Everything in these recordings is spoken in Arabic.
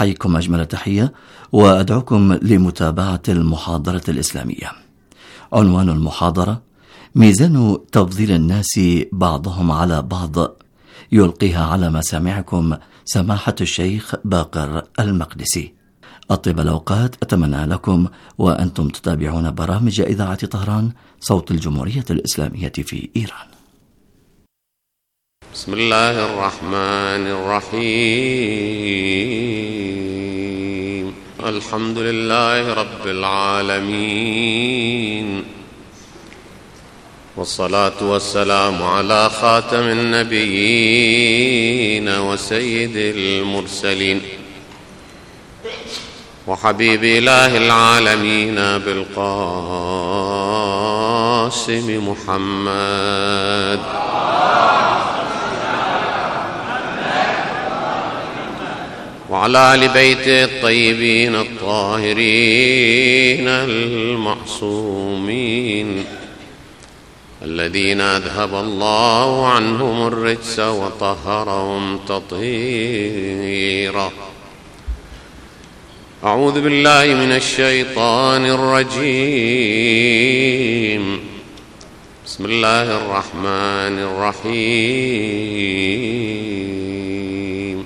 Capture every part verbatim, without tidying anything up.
أحييكم أجمل تحية وأدعوكم لمتابعة المحاضرة الإسلامية. عنوان المحاضرة: ميزان تفضيل الناس بعضهم على بعض، يلقيها على مسامعكم سماحة الشيخ باقر المقدسي. أطيب الأوقات أتمنى لكم وأنتم تتابعون برامج إذاعة طهران، صوت الجمهورية الإسلامية في إيران. بسم الله الرحمن الرحيم. الحمد لله رب العالمين، والصلاة والسلام على خاتم النبيين وسيد المرسلين وحبيب إله العالمين بالقاسم محمد وعلى آل بيته الطيبين الطاهرين المعصومين الذين أذهب الله عنهم الرجس وطهرهم تطهيرا. أعوذ بالله من الشيطان الرجيم. بسم الله الرحمن الرحيم.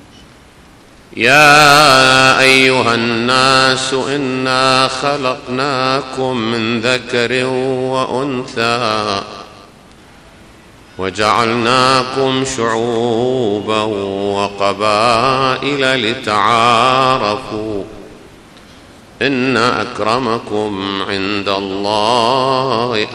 يا أيها الناس إنا خلقناكم من ذكر وأنثى وجعلناكم شعوبا وقبائل لتعارفوا إن أكرمكم عند الله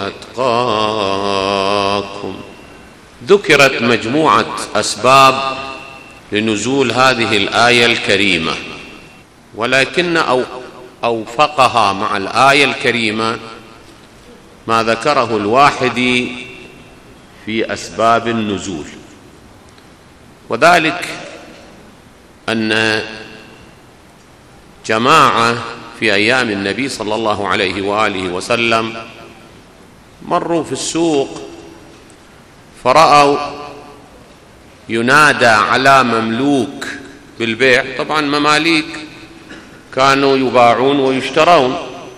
أتقاكم. ذكرت مجموعة أسباب لنزول هذه الآية الكريمة، ولكن أو أوفقها مع الآية الكريمة ما ذكره الواحدي في أسباب النزول، وذلك أن جماعة في أيام النبي صلى الله عليه وآله وسلم مروا في السوق فرأوا ينادى على مملوك بالبيع. طبعا مماليك كانوا يباعون ويشترون،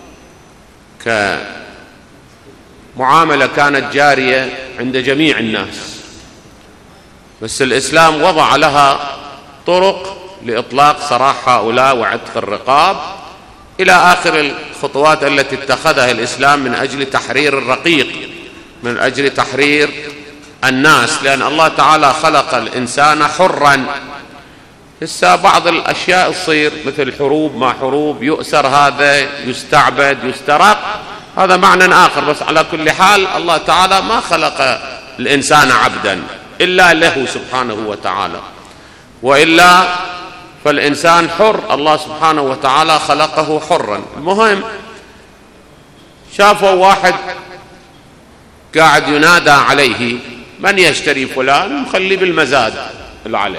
كمعاملة كانت جارية عند جميع الناس، بس الإسلام وضع لها طرق لإطلاق سراح هؤلاء وعتق الرقاب إلى آخر الخطوات التي اتخذها الإسلام من أجل تحرير الرقيق، من أجل تحرير الناس، لأن الله تعالى خلق الإنسان حرا. هسه بعض الأشياء تصير مثل حروب ما حروب، يؤسر هذا، يستعبد، يسترق، هذا معنى آخر. بس على كل حال الله تعالى ما خلق الإنسان عبدا إلا له سبحانه وتعالى، وإلا فالإنسان حر، الله سبحانه وتعالى خلقه حرا. المهم شافوا واحد قاعد ينادى عليه: من يشتري فلان؟ مخلي بالمزاد العلي،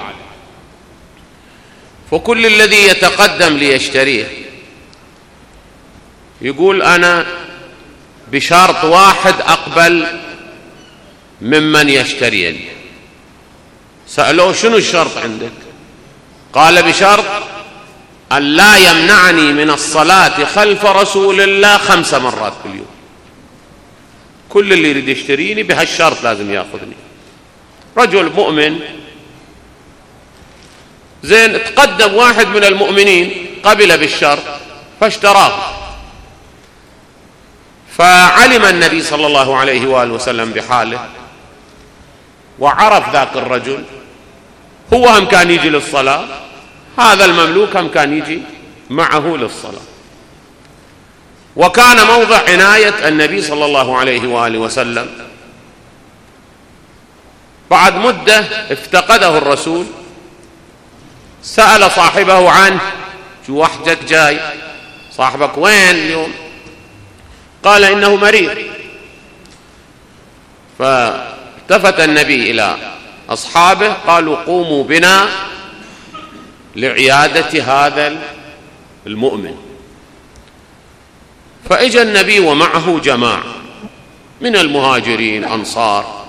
فكل الذي يتقدم ليشتريه يقول: أنا بشرط واحد أقبل ممن يشتريني. سألوه: شنو الشرط عندك؟ قال: بشرط أن لا يمنعني من الصلاة خلف رسول الله خمس مرات في اليوم. كل اللي يريد يشتريني بهالشرط لازم ياخذني. رجل مؤمن زين، تقدم واحد من المؤمنين قبل بالشرط فاشتراه، فعلم النبي صلى الله عليه وآله وسلم بحاله، وعرف ذاك الرجل هو هم كان يجي للصلاة، هذا المملوك هم كان يجي معه للصلاة، وكان موضع عناية النبي صلى الله عليه وآله وسلم. بعد مدة افتقده الرسول، سأل صاحبه عنه: شو وحدك جاي؟ صاحبك وين اليوم؟ قال: إنه مريض. فالتفت النبي إلى أصحابه قالوا: قوموا بنا لعيادة هذا المؤمن. فإجى النبي ومعه جماعة من المهاجرين أنصار،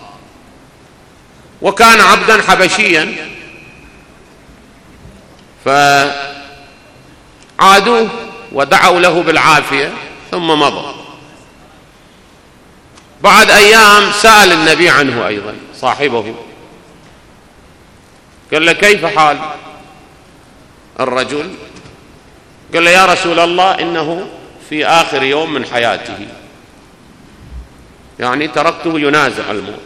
وكان عبدا حبشيا، عادوه ودعوا له بالعافية ثم مضى. بعد أيام سأل النبي عنه أيضا صاحبه، قال له كيف حال الرجل؟ قال له يا رسول الله إنه في آخر يوم من حياته، يعني تركته ينازع الموت.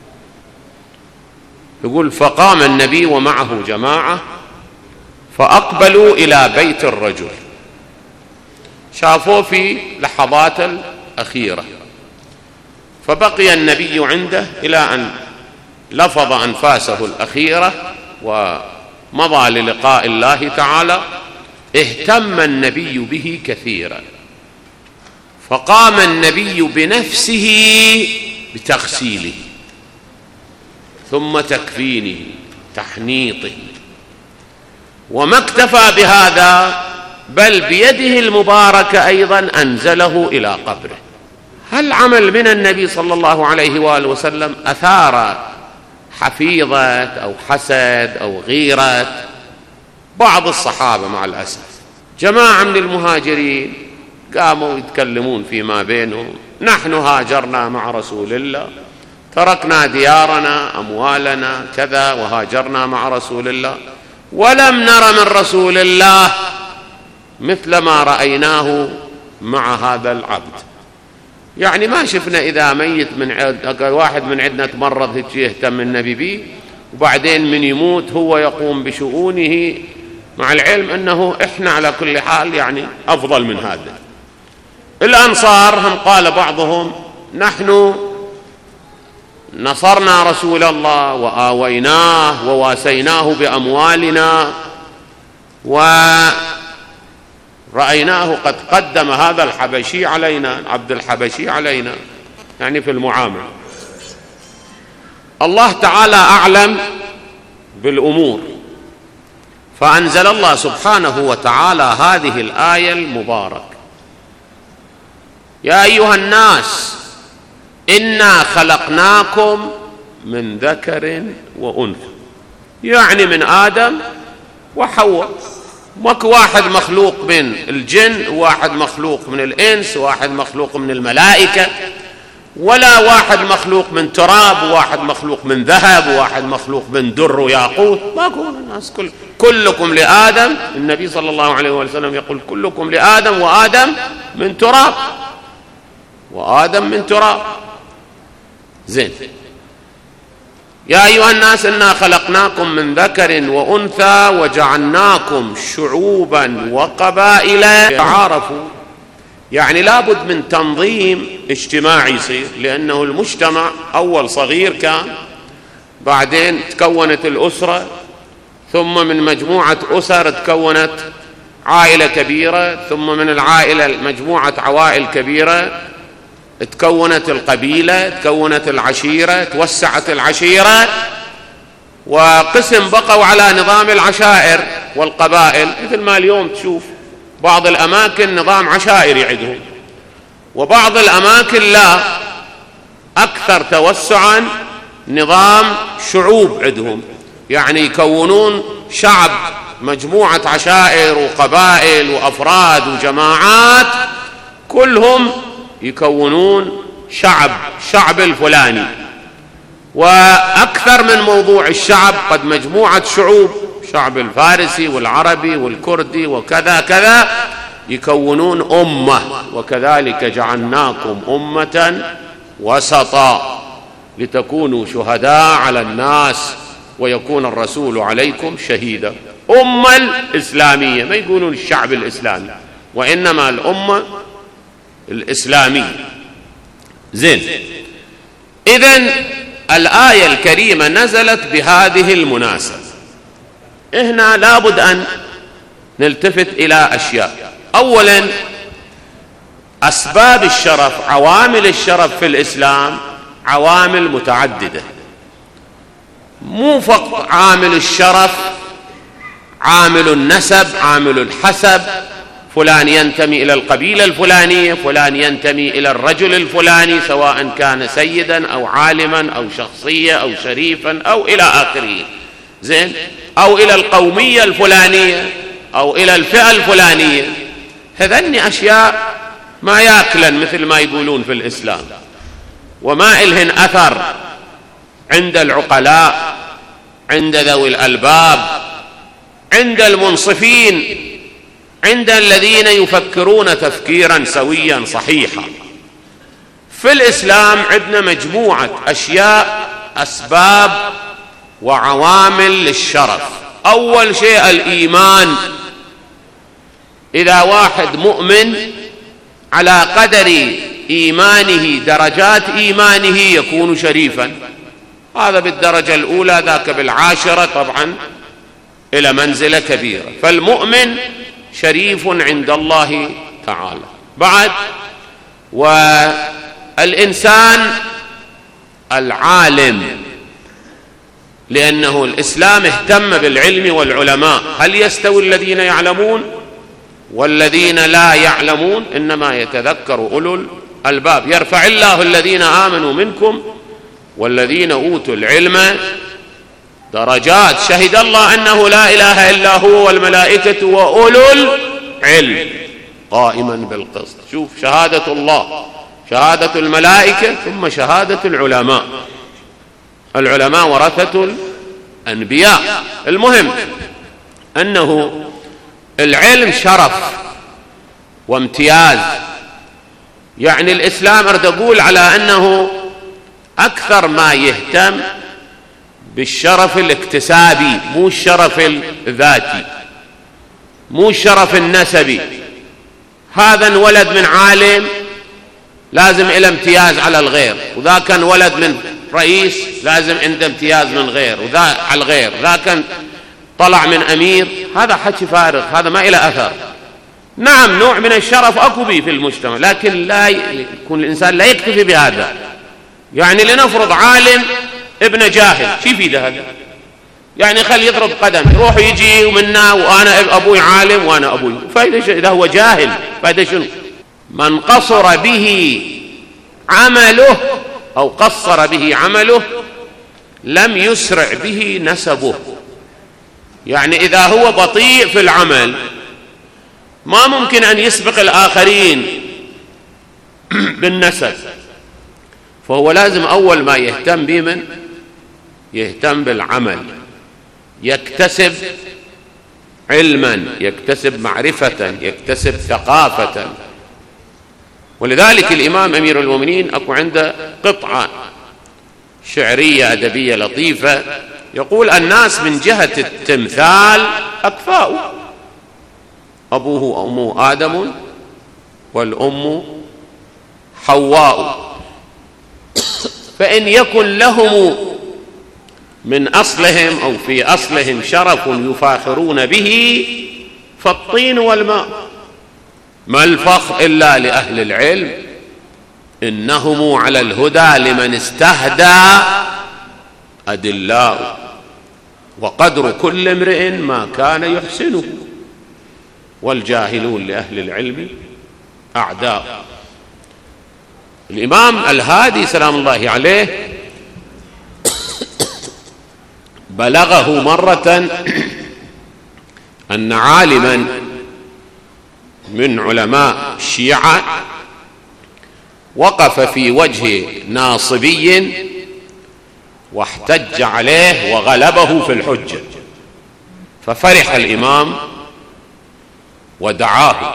يقول فقام النبي ومعه جماعة فأقبلوا إلى بيت الرجل، شافوه في لحظات الأخيرة، فبقي النبي عنده إلى أن لفظ أنفاسه الأخيرة ومضى للقاء الله تعالى. اهتم النبي به كثيرا، فقام النبي بنفسه بتغسيله ثم تكفينه تحنيطه، وما اكتفى بهذا بل بيده المباركة أيضا أنزله إلى قبره. هل عمل من النبي صلى الله عليه وآله وسلم أثار حفيظة أو حسد أو غيرة بعض الصحابة. مع الأسف جماعة من المهاجرين قاموا يتكلمون فيما بينهم، نحن هاجرنا مع رسول الله، تركنا ديارنا أموالنا كذا وهاجرنا مع رسول الله، ولم نر من رسول الله مثل ما رأيناه مع هذا العبد. يعني ما شفنا إذا ميت من عد... واحد من عندنا تمرض هيك يهتم النبي به، وبعدين من يموت هو يقوم بشؤونه، مع العلم أنه إحنا على كل حال يعني أفضل من هذا. الأنصار هم قال بعضهم نحن نصرنا رسول الله وآويناه وواسيناه بأموالنا، ورأيناه قد قدم هذا الحبشي علينا، عبد الحبشي علينا، يعني في المعاملة. الله تعالى أعلم بالأمور، فأنزل الله سبحانه وتعالى هذه الآية المباركة: يا أيها الناس إنا خلقناكم من ذكر وأنثى، يعني من آدم وحواء، ماكو واحد مخلوق من الجن، واحد مخلوق من الإنس، واحد مخلوق من الملائكة، ولا واحد مخلوق من تراب، وواحد مخلوق من ذهب، وواحد مخلوق من در وياقوت. ماكو الناس كل كلكم لآدم. النبي صلى الله عليه وسلم يقول كلكم لآدم وآدم من تراب، وآدم من تراب. زين. يا أيها الناس إنا خلقناكم من ذكر وأنثى وجعلناكم شعوبا وقبائل تعارفوا. يعني لابد من تنظيم اجتماعي يصير، لأنه المجتمع أول صغير كان، بعدين تكونت الأسرة، ثم من مجموعة أسر تكونت عائلة كبيرة، ثم من العائلة مجموعة عوائل كبيرة، تكونت القبيلة، تكونت العشيرة، توسعت العشيرة، وقسم بقوا على نظام العشائر والقبائل. مثل ما اليوم تشوف بعض الأماكن نظام عشائري عندهم، وبعض الأماكن لا، أكثر توسعا نظام شعوب عندهم، يعني يكونون شعب، مجموعة عشائر وقبائل وأفراد وجماعات، كلهم يكونون شعب، شعب الفلاني. وأكثر من موضوع الشعب قد مجموعة شعوب، شعب الفارسي والعربي والكردي وكذا كذا، يكونون أمة. وكذلك جعلناكم أمة وسطا لتكونوا شهداء على الناس ويكون الرسول عليكم شهيدا. أمة الإسلامية، ما يقولون الشعب الإسلامي، وإنما الأمة الإسلامية. زين. إذن الآية الكريمة نزلت بهذه المناسبة. هنا لابد أن نلتفت إلى أشياء. أولا، أسباب الشرف، عوامل الشرف في الإسلام عوامل متعددة، مو فقط عامل الشرف، عامل النسب، عامل الحسب، فلان ينتمي إلى القبيلة الفلانية، فلان ينتمي إلى الرجل الفلاني، سواء كان سيدا أو عالما أو شخصية أو شريفا أو إلى آخره. زين. أو إلى القومية الفلانية، أو إلى الفئة الفلانية، هذن أشياء ما ياكلن مثل ما يقولون في الإسلام، وما إلهن أثر عند العقلاء، عند ذوي الألباب، عند المنصفين، عند الذين يفكرون تفكيرا سويا صحيحا. في الإسلام عندنا مجموعة أشياء، أسباب وعوامل للشرف. أول شيء الإيمان. إذا واحد مؤمن على قدر إيمانه درجات إيمانه يكون شريفا، هذا بالدرجة الأولى، ذاك بالعاشرة، طبعا إلى منزلة كبيرة. فالمؤمن شريف عند الله تعالى. بعد والإنسان العالم، لأنه الإسلام اهتم بالعلم والعلماء. هل يستوي الذين يعلمون والذين لا يعلمون؟ إنما يتذكر أولو الألباب. يرفع الله الذين آمنوا منكم والذين أوتوا العلم درجات. شهد الله أنه لا إله إلا هو والملائكة وأولو العلم قائما بالقسط. شوف، شهادة الله، شهادة الملائكة، ثم شهادة العلماء. العلماء ورثة الأنبياء. المهم أنه العلم شرف وامتياز. يعني الإسلام أريد أقول على أنه أكثر ما يهتم بالشرف الاكتسابي، مو الشرف الذاتي، مو الشرف النسبي. هذا انولد من عالم لازم إلى امتياز على الغير، وذا كان ولد من رئيس لازم عنده امتياز من غير، وذا على الغير، ذا كان طلع من أمير. هذا حكي فارغ، هذا ما إلى أثر. نعم، نوع من الشرف أكو به في المجتمع، لكن لا يكون الإنسان لا يكتفي بهذا. يعني لنفرض عالم ابن جاهل، شي في هذا؟ يعني خلي يضرب قدم، يروح يجي ومنا، وأنا أبوي عالم وأنا أبوي، فايدة إذا هو جاهل فايدة شنو؟ من قصر به عمله أو قصر به عمله لم يسرع به نسبه. يعني إذا هو بطيء في العمل ما ممكن أن يسبق الآخرين بالنسب، فهو لازم أول ما يهتم بمن يهتم بالعمل، يكتسب علما، يكتسب معرفة، يكتسب ثقافة. ولذلك الإمام أمير المؤمنين أكو عنده قطعة شعرية أدبية لطيفة، يقول: الناس من جهة التمثال أكفاء، أبوه وأمه آدم والأم حواء، فإن يكن لهم من أصلهم أو في أصلهم شرف يفاخرون به فالطين والماء، ما الفخر إلا لأهل العلم، إنهم على الهدى لمن استهدى أدلاء، وقدر كل امرئ ما كان يحسنه، والجاهلون لأهل العلم أعداء. الإمام الهادي سلام الله عليه بلغه مرة أن عالما من علماء الشيعة وقف في وجه ناصبي واحتج عليه وغلبه في الحجة، ففرح الإمام ودعاه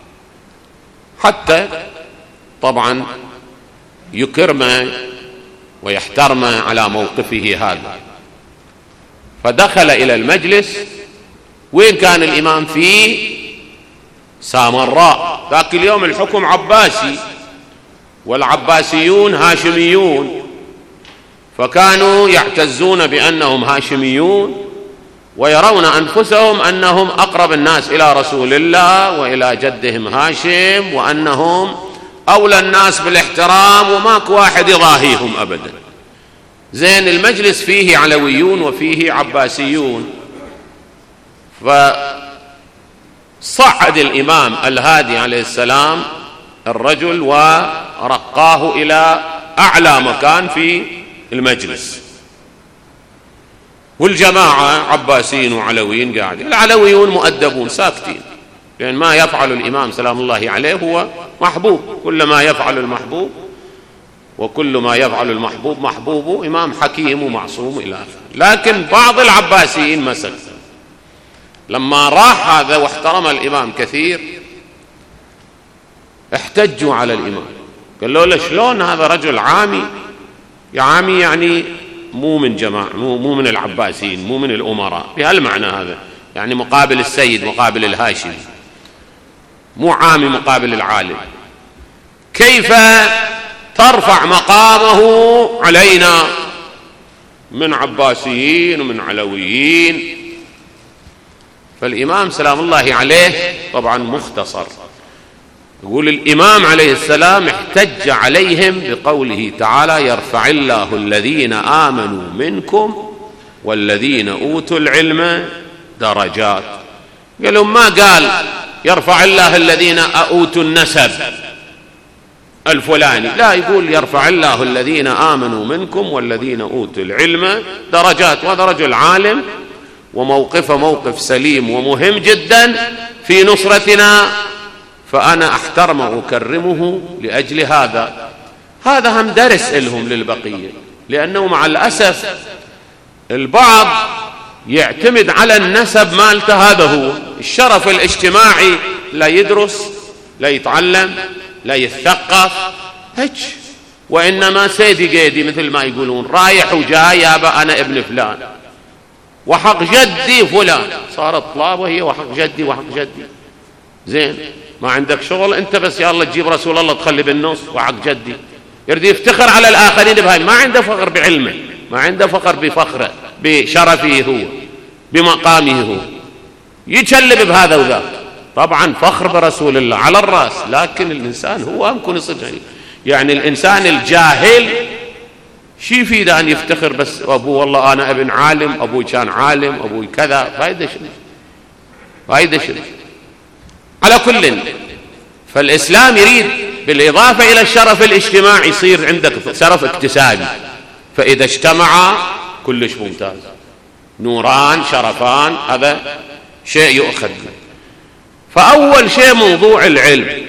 حتى طبعا يكرم ويحترم على موقفه هذا. فدخل إلى المجلس. وين كان الإمام؟ في سامراء. ذاك اليوم الحكم عباسي، والعباسيون هاشميون، فكانوا يعتزون بأنهم هاشميون ويرون أنفسهم أنهم أقرب الناس إلى رسول الله وإلى جدهم هاشم، وأنهم أولى الناس بالاحترام، وماك واحد يضاهيهم أبدا. زين، المجلس فيه علويون وفيه عباسيون، فصعد الإمام الهادي عليه السلام الرجل ورقاه إلى أعلى مكان في المجلس، والجماعة عباسيين وعلويين قاعدين. العلويون مؤدبون ساكتين، لأن ما يفعل الإمام سلام الله عليه هو محبوب، كل ما يفعل المحبوب وكل ما يفعل المحبوب محبوب، إمام حكيم ومعصوم إلى آخره. لكن بعض العباسيين مسك لما راح هذا واحترم الإمام كثير احتجوا على الإمام، قالوا له شلون هذا رجل عامي؟ يا عامي يعني مو من جماعة، مو, مو من العباسيين، مو من الأمراء بهالمعنى هذا، يعني مقابل السيد مقابل الهاشمي، مو عامي مقابل العالم. كيف ترفع مقامه علينا من عباسيين ومن علويين؟ فالإمام سلام الله عليه طبعا مختصر يقول الإمام عليه السلام احتج عليهم بقوله تعالى يرفع الله الذين آمنوا منكم والذين أوتوا العلم درجات. قالوا ما قال يرفع الله الذين أوتوا النسب الفلاني، لا، يقول يرفع الله الذين آمنوا منكم والذين أوتوا العلم درجات. وهذا رجل عالم وموقفه موقف سليم ومهم جدا في نصرتنا، فأنا أحترمه وأكرمه لأجل هذا. هذا هم درس لهم للبقية، لأنه مع الأسف البعض يعتمد على النسب مالته، هذا هو الشرف الاجتماعي، لا يدرس لا يتعلم لا يثقف هيك، وإنما سيدي قيدي مثل ما يقولون، رايح وجاي يابا أنا ابن فلان وحق جدي فلان، صارت طلابة هي وحق جدي وحق جدي. زين، ما عندك شغل أنت بس يا الله تجيب رسول الله تخلي بالنص وحق جدي، يريد يفتخر على الآخرين بهاي، ما عنده فخر بعلمه، ما عنده فخر بفخره بشرفه هو بمقامه هو، يتشلب بهذا وذاك. طبعا فخر برسول الله على الرأس، لكن الإنسان هو يمكن يصدق، يعني الإنسان الجاهل شي يفيد أن يفتخر بس أبوه والله أنا ابن عالم، أبوي كان عالم، أبوي كذا، فايدة شنو؟ فايدة شنو؟ على كل، فالإسلام يريد بالإضافة إلى الشرف الاجتماعي يصير عندك شرف اكتسابي، فإذا اجتمع كلش ممتاز، نوران شرفان، هذا شيء يؤخذ. فأول شيء موضوع العلم،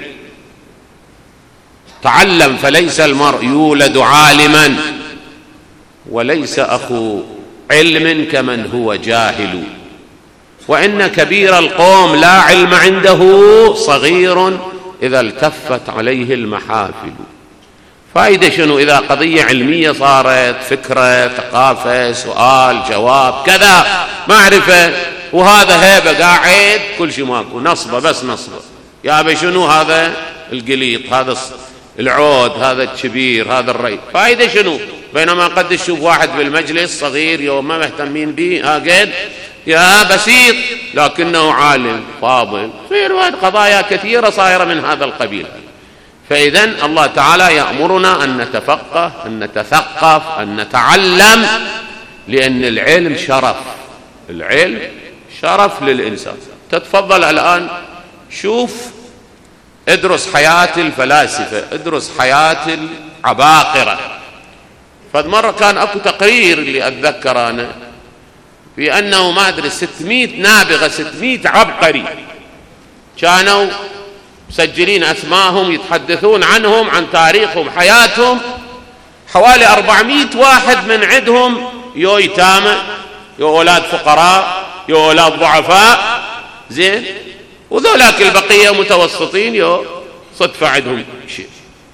تعلم فليس المرء يولد عالما وليس أخو علم كمن هو جاهل، وإن كبير القوم لا علم عنده صغير إذا التفت عليه المحافل. فائدة شنو؟ إذا قضية علمية صارت، فكرة ثقافة سؤال جواب كذا معرفة، وهذا هيبة قاعد كل شيء ماكو، نصبه بس نصبه، يا شنو هذا القليط، هذا العود، هذا الكبير، هذا الري، فائدة شنو؟ بينما قد تشوف واحد بالمجلس صغير يوم ما مهتمين به، قاعد يا بسيط لكنه عالم فاضل، في قضايا كثيرة صايرة من هذا القبيل. فإذن الله تعالى يأمرنا أن نتفقه، أن نتثقف، أن نتعلم، لأن العلم شرف، العلم شرف للإنسان. تتفضل الآن شوف، ادرس حياة الفلاسفة، ادرس حياة العباقرة. فمرة كان أكو تقرير اللي أتذكر أنا في أنه ما أدري ستمائة نابغة، ستمائة عبقري كانوا مسجلين أسماءهم، يتحدثون عنهم عن تاريخهم حياتهم، حوالي أربعمائة واحد من عندهم يو يتامى، يو أولاد فقراء، يو أولاد ضعفاء، زين، وذولاك البقية متوسطين يو صدفة عندهم شيء.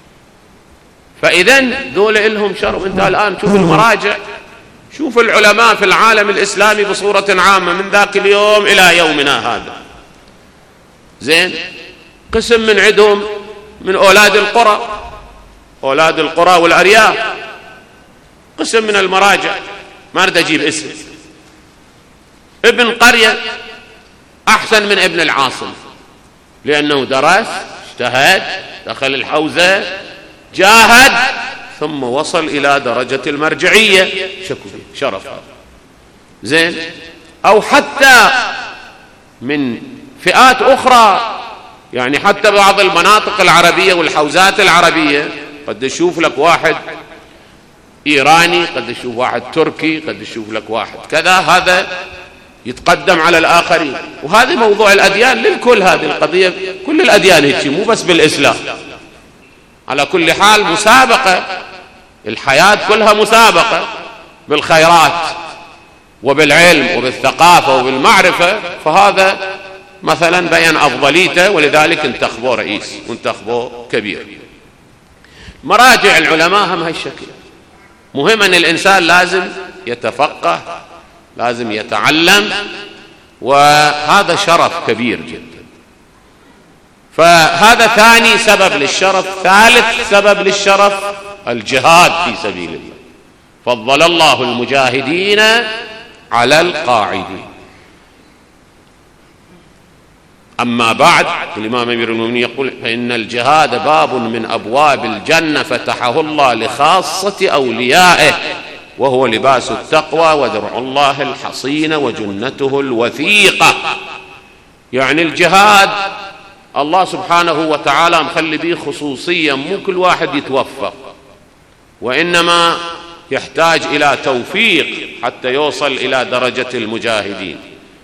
فإذن ذول إلهم شرف. أنت الآن شوف المراجع، شوف العلماء في العالم الإسلامي بصورة عامة من ذاك اليوم إلى يومنا هذا، زين، قسم من عندهم من أولاد القرى، أولاد القرى والأرياف، قسم من المراجع ما أريد أجيب اسم، ابن قرية أحسن من ابن العاصم، لأنه درس، اجتهد، دخل الحوزة، جاهد، ثم وصل إلى درجة المرجعية، شكو شرف، زين. أو حتى من فئات أخرى، يعني حتى بعض المناطق العربية والحوزات العربية قد يشوف لك واحد إيراني، قد تشوف واحد تركي، قد تشوف لك واحد كذا، هذا يتقدم على الآخرين. وهذا موضوع الأديان للكل، هذه القضية كل الأديان هيك، مو بس بالإسلام. على كل حال مسابقة، الحياة كلها مسابقة بالخيرات وبالعلم وبالثقافة وبالمعرفة. فهذا مثلا بيان أفضليته، ولذلك انتخبوه رئيس وانتخبوه كبير. مراجع العلماء هم هالشكل. مهم أن الإنسان لازم يتفقه، لازم يتعلم، وهذا شرف كبير جدا. فهذا ثاني سبب للشرف. ثالث سبب للشرف الجهاد في سبيل الله. فضل الله المجاهدين على القاعدين. أما بعد، الإمام أمير المؤمنين يقول: فإن الجهاد باب من أبواب الجنة فتحه الله لخاصة أوليائه، وهو لباس التقوى ودرع الله الحصين وجنته الوثيقة. يعني الجهاد الله سبحانه وتعالى مخلي به خصوصية، مو كل واحد يتوفق، وإنما يحتاج إلى توفيق حتى يوصل إلى درجة المجاهدين.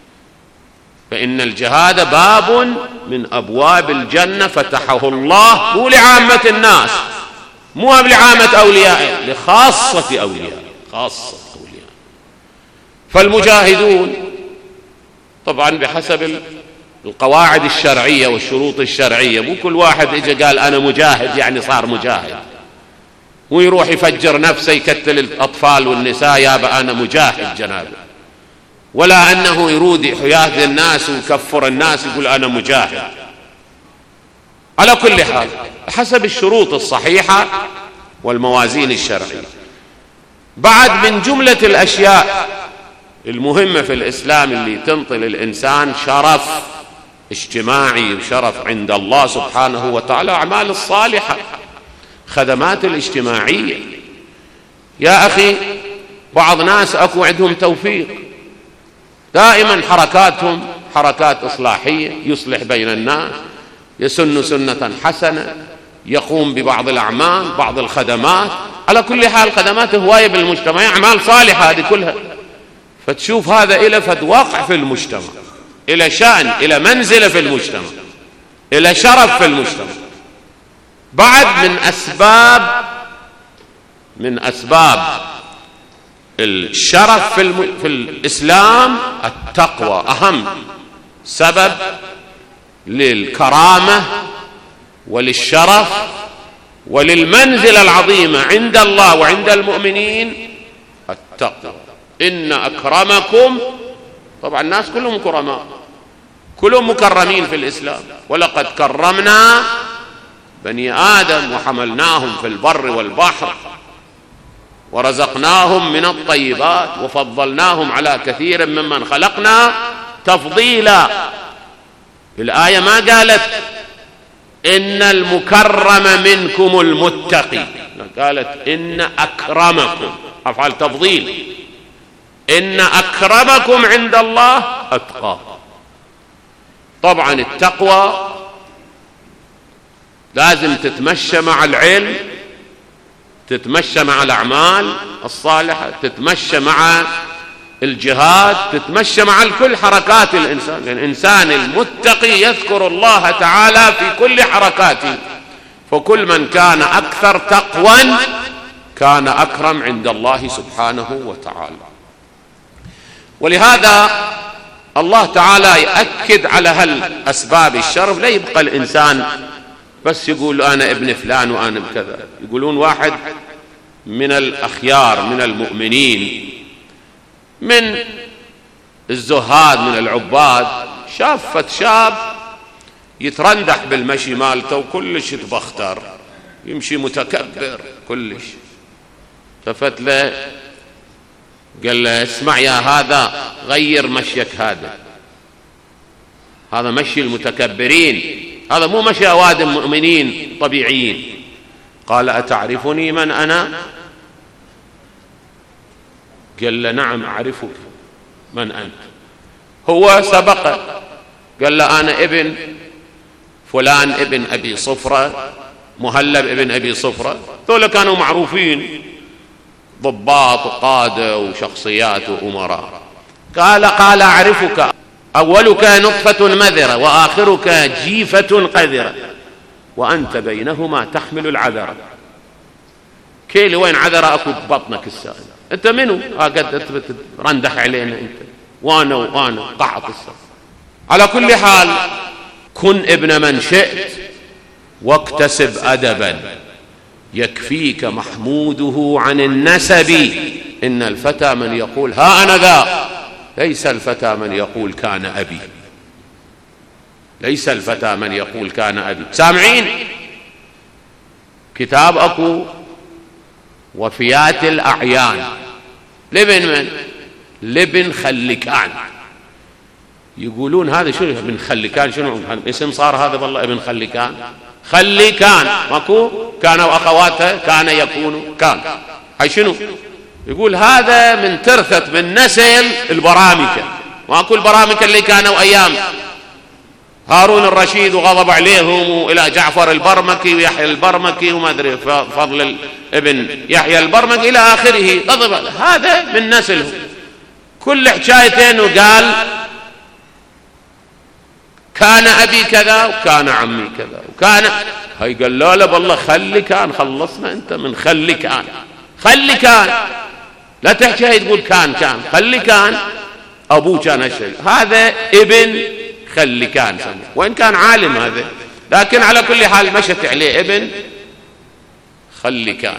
فإن الجهاد باب من أبواب الجنة فتحه الله، مو لعامة الناس، مو لعامة أوليائه، لخاصة أوليائه، خاصة أوليائه. فالمجاهدون طبعا بحسب القواعد الشرعية والشروط الشرعية، مو كل واحد إجا قال أنا مجاهد يعني صار مجاهد، ويروح يفجر نفسه يكتل الأطفال والنساء يابا أنا مجاهد جنابه، ولا أنه يرود يحياذ الناس ويكفر الناس يقول أنا مجاهد. على كل حال حسب الشروط الصحيحة والموازين الشرعية. بعد من جملة الأشياء المهمة في الإسلام اللي تنطي الإنسان شرف اجتماعي وشرف عند الله سبحانه وتعالى، أعمال الصالحة، خدمات الاجتماعية. يا أخي بعض ناس أكو عندهم توفيق، دائما حركاتهم حركات إصلاحية، يصلح بين الناس، يسن سنة حسنة، يقوم ببعض الأعمال، بعض الخدمات. على كل حال خدمات هواية بالمجتمع، أعمال صالحة هذه كلها. فتشوف هذا إلى فد واقع في المجتمع، إلى شأن، إلى منزلة في المجتمع، إلى شرف في المجتمع. بعد من أسباب من أسباب الشرف في, الم... في الإسلام التقوى. أهم سبب للكرامة وللشرف وللمنزلة العظيمة عند الله وعند المؤمنين التقوى. إن أكرمكم، طبعا الناس كلهم كرماء، كلهم مكرمين في الإسلام. ولقد كرمنا بني آدم وحملناهم في البر والبحر ورزقناهم من الطيبات وفضلناهم على كثير ممن خلقنا تفضيلا. الآية ما قالت إن المكرم منكم المتقي، قالت إن أكرمكم، أفعل تفضيل. إن أكرمكم عند الله أتقاكم. طبعا التقوى لازم تتمشى مع العلم، تتمشى مع الأعمال الصالحة، تتمشى مع الجهاد، تتمشى مع كل حركات الإنسان. لأن الإنسان المتقي يذكر الله تعالى في كل حركاته. فكل من كان أكثر تقوى كان أكرم عند الله سبحانه وتعالى. ولهذا الله تعالى يأكد على هالأسباب الشرف. لا يبقى الإنسان بس يقول أنا ابن فلان وأنا بكذا. يقولون واحد من الأخيار من المؤمنين من الزهاد من العباد شافت شاب يترندح بالمشي مالته وكلش يتبختر، يمشي متكبر كلش. التفت له قال له اسمع يا هذا، غير مشيك، هذا هذا مشي المتكبرين، هذا مو مشي أوادم مؤمنين طبيعيين. قال أتعرفني من أنا؟ قال له نعم أعرفك، من أنت؟ هو سبق قال له أنا ابن فلان ابن أبي صفرة، مهلب ابن أبي صفرة. ذولا كانوا معروفين ضباط وقادة وشخصيات وأمراء. قال قال أعرفك، أولك نطفة مذرة وآخرك جيفة قذرة وأنت بينهما تحمل العذرة. كيلي وين عذرة أكو بطنك السائل؟ أنت منو؟ قد رندح علينا أنت، وأنا وأنا قعط السائل. على كل حال كن ابن من شئت واكتسب أدبا يكفيك محموده عن النسب. إن الفتى من يقول ها أنا ذا، ليس الفتى من يقول كان أبي، ليس الفتى من يقول كان أبي. سامعين كتاب أكو وفيات الأعيان لابن من؟ لابن خلكان. يقولون هذا شنو ابن خلكان؟ شنو اسم صار هذا؟ والله ابن خلكان، خلكان ماكو كان واخواته كان يكون كان. هاي شنو؟ يقول هذا من ترثت من نسل البرامكه. ماكو البرامكه اللي كانوا ايام هارون الرشيد وغضب عليهم، والى جعفر البرمكي ويحيى البرمكي وما ادري فضل ابن يحيى البرمكي الى اخره، غضب. هذا من نسلهم. كل حكايتين وقال كان أبي كذا وكان عمي كذا وكان. هاي قال لا لا والله خلي كان، خلصنا أنت من خلي كان، خلي كان، لا تحكي هاي تقول كان كان، خلي كان أبوه كان هالشيء. هذا ابن خلي كان سمع. وإن كان عالم هذا، لكن على كل حال مشت عليه ابن خلي كان.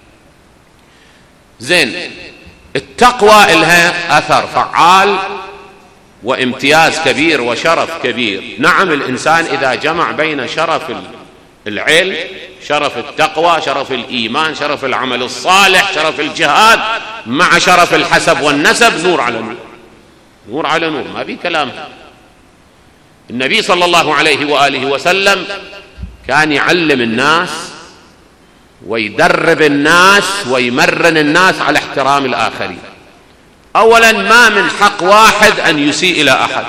زين، التقوى إلها أثر فعال وامتياز كبير وشرف كبير. نعم، الإنسان إذا جمع بين شرف العلم، شرف التقوى، شرف الإيمان، شرف العمل الصالح، شرف الجهاد، مع شرف الحسب والنسب، نور على نور، نور على نور، ما في كلام. النبي صلى الله عليه وآله وسلم كان يعلم الناس ويدرب الناس ويمرن الناس على احترام الآخرين. أولا، ما من حق واحد أن يسيء إلى أحد.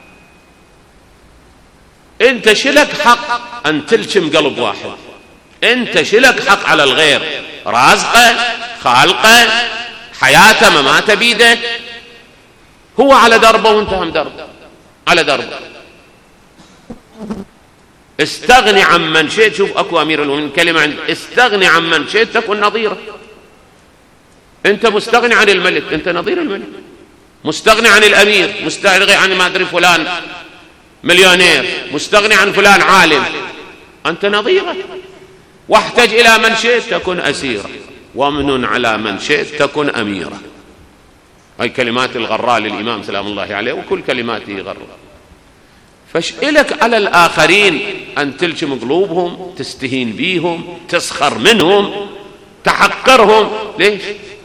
أنت شلك حق أن تلشم قلب واحد، أنت شلك حق على الغير، رازقه، خالقه، حياته، مماته بيده. هو على دربه وانت هم دربه، على دربه. استغني عن من شئت. شوف أكو أمير المؤمنين كلمة عن استغني عن من شئت تكون نظيره. أنت مستغني عن الملك، أنت نظير الملك. مستغني عن الأمير، مستغني عن ما أدري فلان مليونير، مستغني عن فلان عالم، أنت نظيره. واحتج إلى من شئت تكون أسيرا، وامنن على من شئت تكون أميرا. هاي كلمات الغراء للإمام سلام الله عليه، وكل كلماته غراء. فاشئلك على الآخرين أن تلجم قلوبهم، تستهين بيهم، تسخر منهم، تحقرهم. ليش؟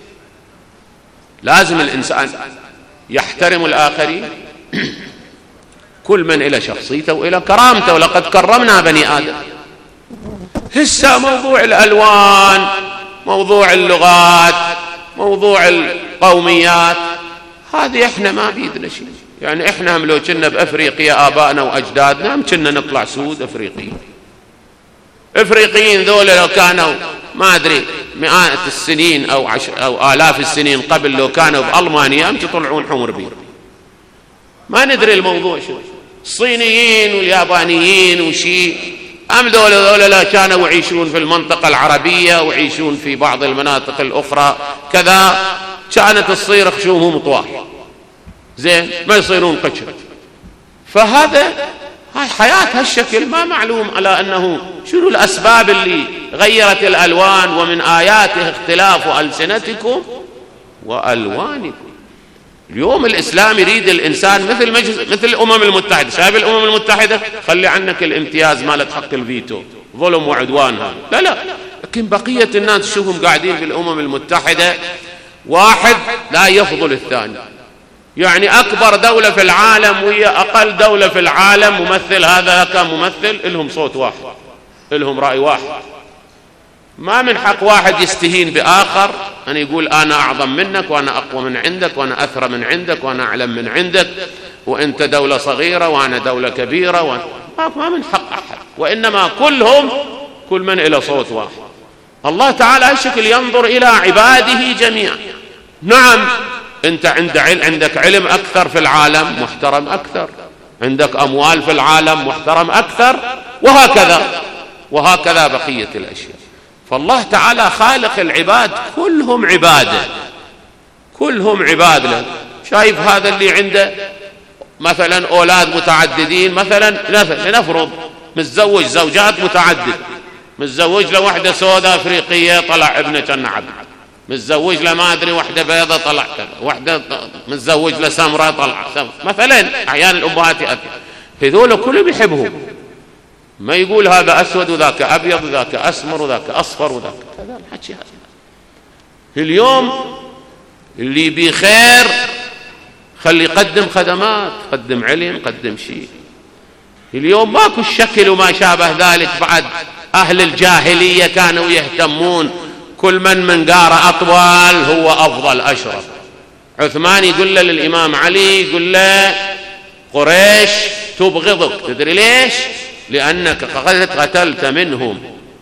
لازم الإنسان يحترم الآخرين، كل من إلى شخصيته وإلى كرامته. ولقد كرمنا بني آدم. هسه موضوع الألوان، موضوع اللغات، موضوع القوميات، هذه احنا ما بيدنا شيء. يعني احنا هم لو كنا بأفريقيا آبائنا وأجدادنا هم كنا نطلع سود أفريقيين. أفريقيين ذولا لو كانوا ما أدري مئات السنين أو, عش أو آلاف السنين قبل، لو كانوا بألمانيا هم يطلعون حمر بير. ما ندري الموضوع شو. الصينيين واليابانيين وشي أم ذولا ذولا لا كانوا يعيشون في المنطقة العربية ويعيشون في بعض المناطق الأخرى كذا، كانت تصير خشومهم طوال زين، ما يصيرون قشر. فهذا هاي حياة هالشكل ما معلوم على أنه شنو الأسباب اللي غيرت الألوان. ومن آياته اختلاف ألسنتكم وألوانكم. اليوم الإسلام يريد الإنسان مثل مجلس مثل الأمم المتحدة. شايف الأمم المتحدة؟ خلي عنك الامتياز مالت حق الفيتو، ظلم وعدوان هذا. لا لا، لكن بقية الناس تشوفهم قاعدين في الأمم المتحدة، واحد لا يفضل الثاني. يعني أكبر دولة في العالم وهي أقل دولة في العالم، ممثل هذا كان ممثل، إلهم صوت واحد، إلهم رأي واحد. ما من حق واحد يستهين بآخر أن يقول أنا أعظم منك وأنا أقوى من عندك وأنا أثرى من عندك وأنا أعلم من عندك وأنت دولة صغيرة وأنا دولة كبيرة و... ما من حق أحد. وإنما كلهم كل من إلى صوت واحد. الله تعالى هالشكل ينظر إلى عباده جميعا. نعم أنت عندك علم أكثر في العالم، محترم أكثر، عندك أموال في العالم، محترم أكثر، وهكذا وهكذا بقية الأشياء. فالله تعالى خالق العباد كلهم عباده، كلهم عباد له. شايف هذا اللي عنده مثلا أولاد متعددين، مثلا لنفرض متزوج زوجات متعدد، متزوج لوحدة سوداء أفريقية طلع ابنه كان عبد، متزوج لما أدري وحدة بيضة طلع كذا، وحدة متزوج لسمراء طلع سمراء مثلا. أحيانا الأمهات يأتي هذول كلهم يحبهم، ما يقول هذا أسود وذاك أبيض وذاك أسمر وذاك أصفر وذاك هذا الحكي. هذا اليوم اللي بخير خلي يقدم خدمات، قدم علم، قدم شيء. اليوم ماكو الشكل وما شابه ذلك. بعد أهل الجاهلية كانوا يهتمون كل من منقاره أطول هو أفضل أشرف. عثمان يقول له للإمام علي، يقول له قريش تبغضك، تدري ليش؟ لأنك قد قتلت منهم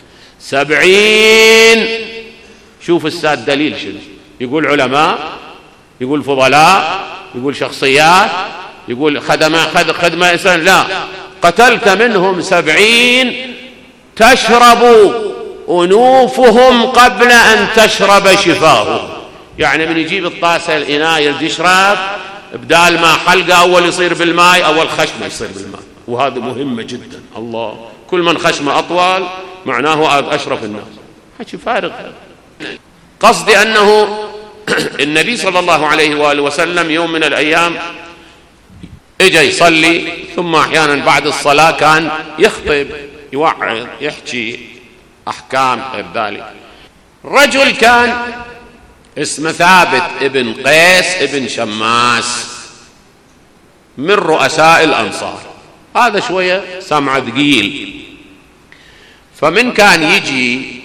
سبعين. شوف الساد دليل شنو يقول؟ علماء، يقول فضلاء، يقول شخصيات، يقول خدمة خدمة إنسان. لا، قتلت منهم سبعين تشرب أنوفهم قبل أن تشرب شفاهم. يعني من يجيب الطاسة الإناء يرد يشرب، بدال ما حلقة أول يصير بالماء، أول خشمة يصير بالماء. وهذا مهمة جدا. الله كل من خشمة أطول معناه أشرف الناس. حكي فارغ. قصدي أنه النبي صلى الله عليه وآله وسلم يوم من الأيام اجى يصلي، ثم أحيانا بعد الصلاة كان يخطب، يوعظ، يحكي أحكام غير ذلك. رجل كان اسمه ثابت ابن قيس ابن شماس من رؤساء الأنصار. هذا شوية سمعه ثقيل، فمن كان يجي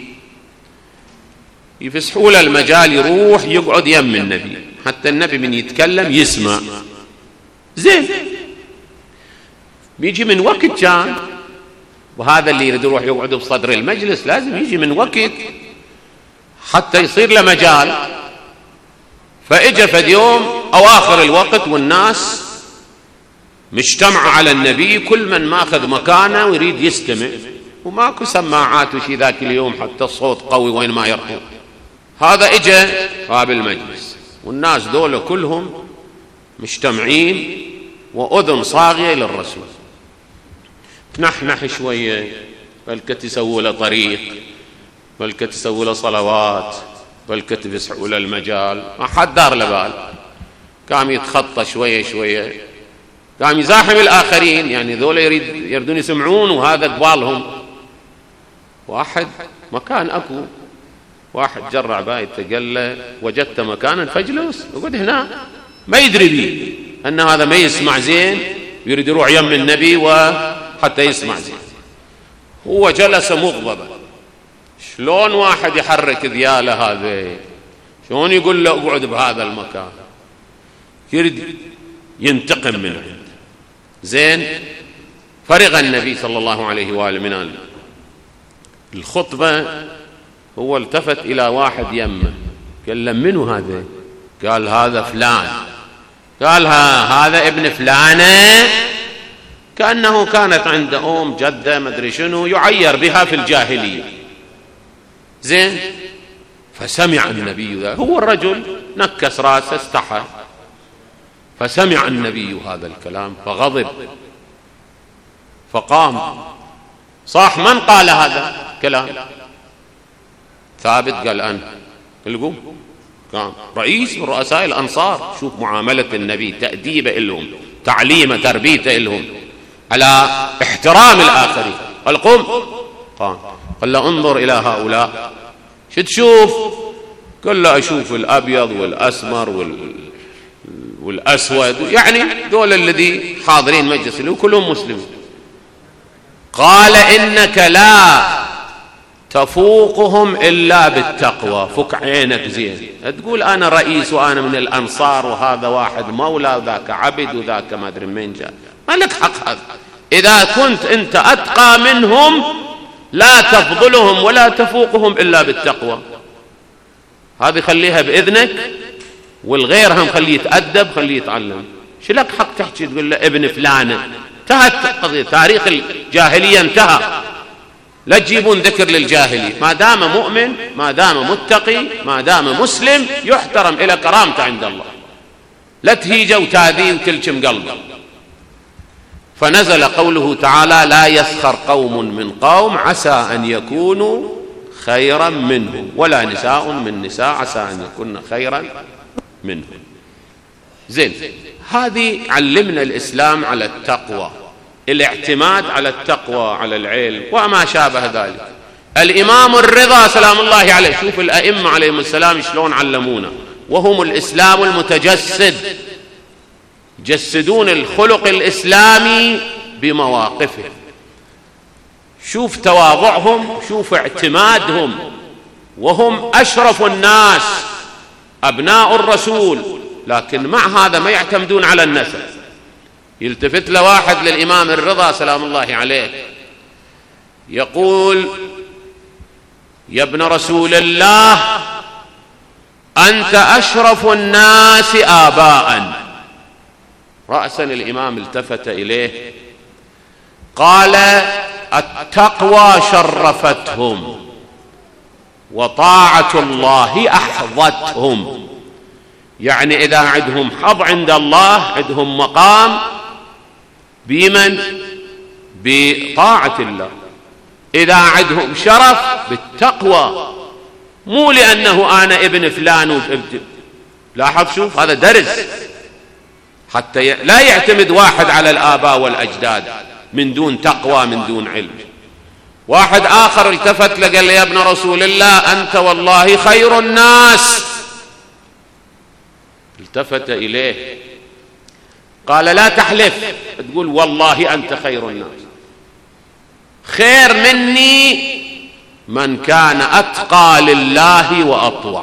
يفسحوا له المجال يروح يقعد يم النبي، حتى النبي من يتكلم يسمع زين. بيجي من وقت كان، وهذا اللي يريد يروح يقعد بصدر المجلس لازم يجي من وقت حتى يصير له مجال. فإجا فد يوم أواخر الوقت والناس مجتمع على النبي، كل من ماخذ مكانه ويريد يستمع، وماكو سماعات وشي ذاك اليوم حتى الصوت قوي وين ما يرحل. هذا اجا باب المجلس والناس دول كلهم مجتمعين وأذن صاغية للرسول. تنحنح شوية، بلكة تسوي له طريق، بلكة تسوي له صلوات، بلكة تفسحوا له المجال، ما حد دار له بال. قام يتخطى شوية شوية، قام يزاحم الآخرين، يعني ذولا يريد يردون يسمعون وهذا قبالهم. واحد مكان أكو، واحد جرع بايته قال له وجدت مكانا فاجلس، اقعد هنا. ما يدري بيه أن هذا ما يسمع زين، يريد يروح يم النبي وحتى يسمع زين. هو جلس مغضبا. شلون واحد يحرك ذياله هذا؟ شلون يقول له اقعد بهذا المكان؟ يريد ينتقم منه. زين، فرغ النبي صلى الله عليه وآله من الخطبة. هو التفت إلى واحد يمه قال له منو هذا؟ قال هذا فلان. قال ها هذا ابن فلانة، كأنه كانت عنده أم جدة مدري شنو يعير بها في الجاهلية. زين، فسمع النبي ذلك. هو الرجل نكس راسه استحى، فسمع النبي هذا الكلام فغضب فقام. صاح من قال هذا الكلام؟ ثابت. قال أنا. قال قوم. قام رئيس من رؤساء الأنصار. شوف معاملة النبي، تأديبه لهم، تعليمه، تربيته لهم على احترام الآخرين. قال قم. قام. قال له انظر إلى هؤلاء، شو تشوف؟ قال له أشوف الأبيض والأسمر وال والأسود، يعني دول الذي حاضرين مجلس وكلهم مسلمين. قال إنك لا تفوقهم إلا بالتقوى. فك عينك زين، تقول أنا رئيس وأنا من الأنصار وهذا واحد مولى وذاك عبد وذاك ما أدري من جاء، ما لك حق هذا. إذا كنت أنت أتقى منهم لا تفضلهم ولا تفوقهم إلا بالتقوى. هذه خليها بإذنك، والغيرهم خليه يتأدب، خليه يتعلم. شو لك حق تحكي تقول له ابن فلانة؟ انتهت قضية، تاريخ الجاهلية انتهى. لا تجيبون ذكر للجاهلي. ما دام مؤمن، ما دام متقي، ما دام مسلم، يحترم إلى كرامته عند الله. لا تهيجه وتاذيه وتلجم قلبه. فنزل قوله تعالى: لا يسخر قوم من قوم عسى أن يكونوا خيرا منهم، ولا نساء من نساء عسى أن يكون خيرا منهم. زين، هذه علمنا الإسلام على التقوى، الاعتماد على التقوى، على العلم وما شابه ذلك. الإمام الرضا سلام الله عليه، شوف الأئمة عليهم السلام شلون علمونا، وهم الإسلام المتجسد، يجسدون الخلق الإسلامي بمواقفه. شوف تواضعهم، شوف اعتمادهم، وهم أشرف الناس، أبناء الرسول، لكن مع هذا ما يعتمدون على النسب. يلتفت لواحد للإمام الرضا سلام الله عليه يقول: يا ابن رسول الله، أنت أشرف الناس آباء. رأسا الإمام التفت إليه قال: التقوى شرفتهم، وطاعة الله أحظتهم. يعني إذا عندهم حظ عند الله، عندهم مقام بمن؟ بطاعة الله. إذا عندهم شرف بالتقوى، مو لأنه أنا ابن فلان وابن. لاحظ، شوف هذا درس، حتى لا يعتمد واحد على الآباء والأجداد من دون تقوى، من دون علم. واحد آخر التفت له قال: يا ابن رسول الله، أنت والله خير الناس. التفت إليه قال: لا تحلف تقول والله أنت خير الناس، خير مني من كان أتقى لله وأطوع.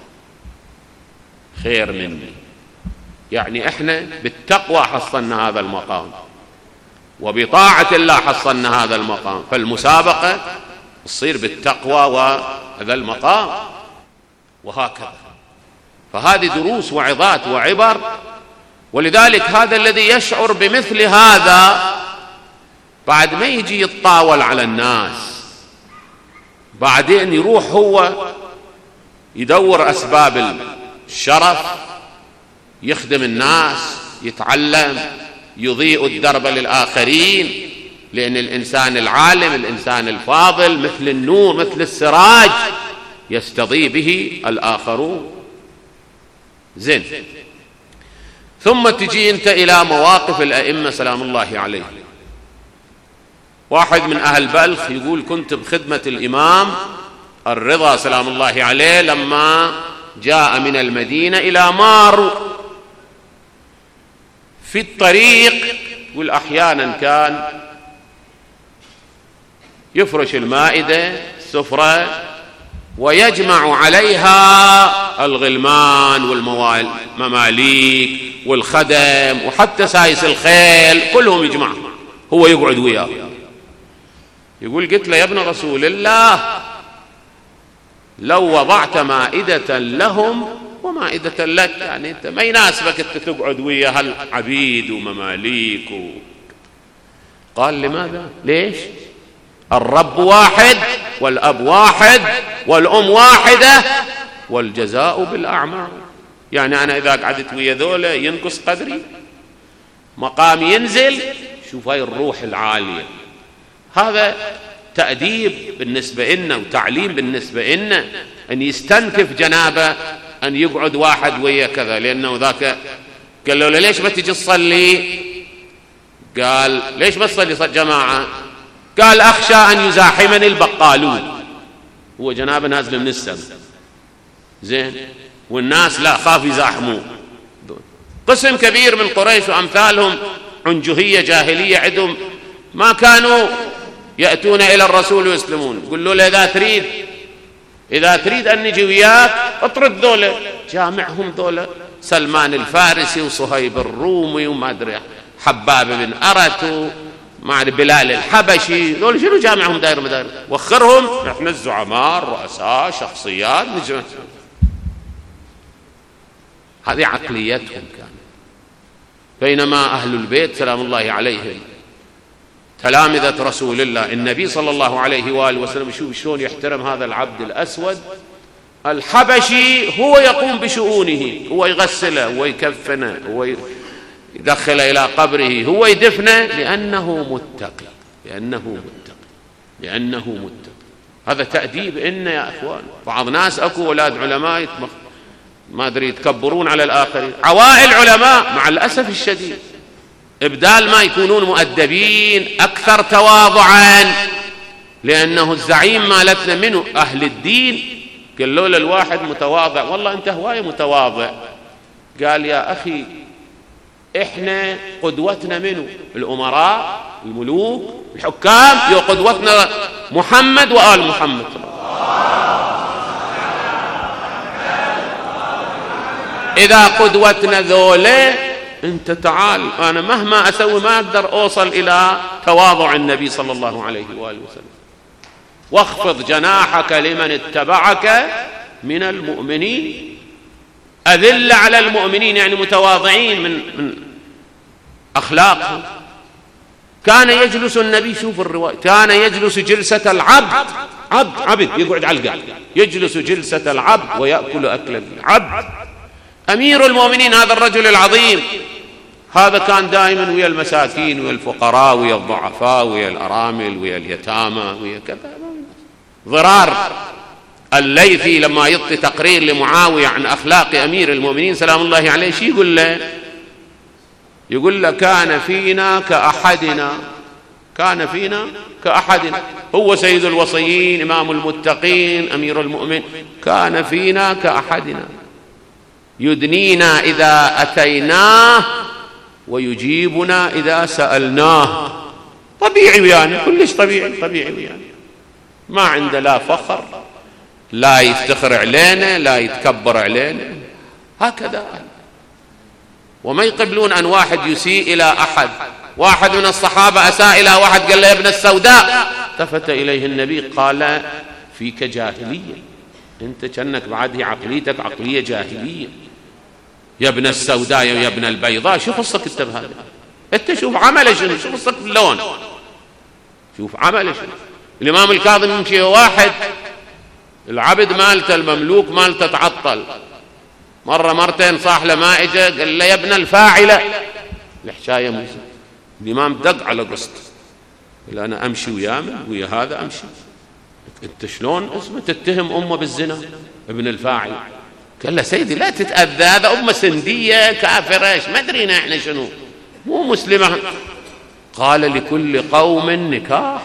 خير مني، يعني إحنا بالتقوى حصلنا هذا المقام، وبطاعة الله حصلنا هذا المقام. فالمسابقة تصير بالتقوى وهذا المقام، وهكذا. فهذه دروس وعظات وعبر. ولذلك هذا الذي يشعر بمثل هذا بعد ما يجي يتطاول على الناس، بعدين يروح هو يدور أسباب الشرف، يخدم الناس، يتعلم، يضيء الدرب للآخرين. لأن الإنسان العالم، الإنسان الفاضل، مثل النور، مثل السراج، يستضيء به الآخرون. زين، ثم تجي أنت إلى مواقف الأئمة سلام الله عليه. واحد من أهل بلخ يقول: كنت بخدمة الإمام الرضا سلام الله عليه لما جاء من المدينة إلى مارو. في الطريق يقول أحيانا كان يفرش المائدة، السفرة، ويجمع عليها الغلمان والمماليك والخدم وحتى سايس الخيل، كلهم يجمعهم، هو يقعد وياه. يقول: قلت له: يا ابن رسول الله، لو وضعت مائدة لهم ومائدة لك، يعني انت ما يناسبك انت تقعد ويا هالعبيد ومماليك و... قال: لماذا؟ ليش؟ الرب واحد، والأب واحد، والأم واحدة، والجزاء بالأعمال. يعني أنا إذا قعدت ويا ذولا ينقص قدري، مقام ينزل. شوف هاي الروح العالية، هذا تأديب بالنسبة لنا وتعليم بالنسبة لنا، أن يستنكف جنابه أن يقعد واحد ويا كذا. لأنه ذاك قال له: ليش ما تجي تصلي؟ قال: ليش ما تصلي صلي جماعة؟ قال: أخشى أن يزاحمني البقالون. هو جنابه نازل من السماء، زين، والناس لا خاف يزاحموه. قسم كبير من قريش وأمثالهم عنجهية جاهلية عندهم، ما كانوا يأتون إلى الرسول ويسلمون. يقول له: إذا تريد إذا تريد أن نجي وياك اطرد ذولا، جامعهم ذولا، سلمان الفارسي وصهيب الرومي وما أدري حباب بن أرت ما أعرف بلال الحبشي، ذول شنو جامعهم داير مدار؟ وخرهم احنا الزعماء الرؤساء شخصيات نجم. هذه عقليتهم كانت. بينما أهل البيت سلام الله عليهم تلامذة رسول الله النبي صلى الله عليه وآله وسلم، شوف شلون يحترم هذا العبد الأسود الحبشي، هو يقوم بشؤونه، هو يغسله، هو يكفنه، هو يدخله إلى قبره، هو يدفنه، لأنه متقي، لأنه متقي، لأنه متقي. هذا تأديب إن يا أخوان. بعض ناس أكو أولاد علماء يتمخ ما أدري يتكبرون على الآخرين، عوائل علماء مع الأسف الشديد إبدال ما يكونون مؤدبين أكثر تواضعا، لأنه الزعيم مالتنا منه أهل الدين. قال لولا الواحد متواضع، والله أنت هواية متواضع. قال يا أخي إحنا قدوتنا منه الأمراء الملوك الحكام، يا قدوتنا محمد وآل محمد. إذا قدوتنا ذولا أنت تعال، أنا مهما أسوي ما أقدر أوصل إلى تواضع النبي صلى الله عليه وآله وسلم. واخفض جناحك لمن اتبعك من المؤمنين، أذل على المؤمنين يعني متواضعين من, من أخلاقهم. كان يجلس النبي، شوف الرواية، كان يجلس جلسة العبد، عبد عبد يقعد على القعد، يجلس جلسة العبد ويأكل أكل العبد. أمير المؤمنين هذا الرجل العظيم هذا كان دائما ويا المساكين ويا الفقراء ويا الضعفاء ويا الأرامل ويا اليتامى ويا كذا. ضرار الليثي لما يعطي تقرير لمعاوية عن أخلاق أمير المؤمنين سلام الله عليه، شي يقول له؟ يقول له كان فينا كأحدنا، كان فينا كأحدنا، هو سيد الوصيين إمام المتقين أمير المؤمنين، كان فينا كأحدنا يدنينا إذا أتيناه ويجيبنا إذا سألناه. طبيعي ويانا، كلش طبيعي، طبيعي ويانا، ما عنده لا فخر، لا يفتخر علينا، لا يتكبر علينا، هكذا. وما يقبلون أن واحد يسيء إلى أحد. واحد من الصحابة أساء إلى واحد قال له يا ابن السوداء، التفت إليه النبي قال فيك جاهلية، أنت كأنك بعد عقليتك عقلية جاهلية، يا ابن السوداء يا ابن البيضاء، شو خصك انت بهذا؟ انت شوف عمله شنو، شو خصك باللون، شوف عمله شنو. الإمام الكاظم يمشي واحد العبد مالته المملوك مالته تعطل، مرة مرتين صاح له ما اجى، قال له يا ابن الفاعلة، الحكاية موسى. الإمام دق على قسط، قال أنا أمشي وياه ويا هذا أمشي، أنت شلون اسمه تتهم أمه بالزنا ابن الفاعل؟ قال له سيدي لا تتأذى، هذا أمه سندية كافرة، ايش ما درينا احنا شنو، مو مسلمة. قال لكل قوم نكاح،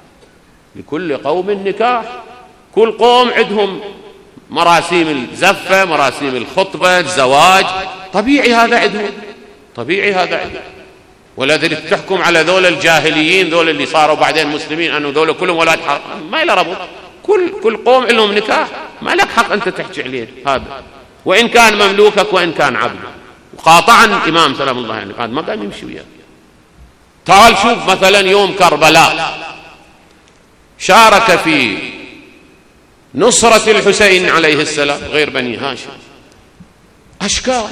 لكل قوم نكاح، كل قوم عندهم مراسيم الزفة، مراسيم الخطبة، الزواج، طبيعي هذا عندهم، طبيعي هذا عندهم. ولا ذلك تحكم على ذول الجاهليين ذول اللي صاروا بعدين مسلمين أنه ذول كلهم ولاد حرام، ما له ربط. كل كل قوم لهم نكاح، ما لك حق أنت تحكي عليه هذا، وإن كان مملوكك وإن كان عبدك. وقاطعا الإمام سلام الله عليه هذا ما قام يمشي وياه. تعال شوف مثلا يوم كربلاء شارك في نصرة الحسين عليه السلام غير بني هاشم أشكال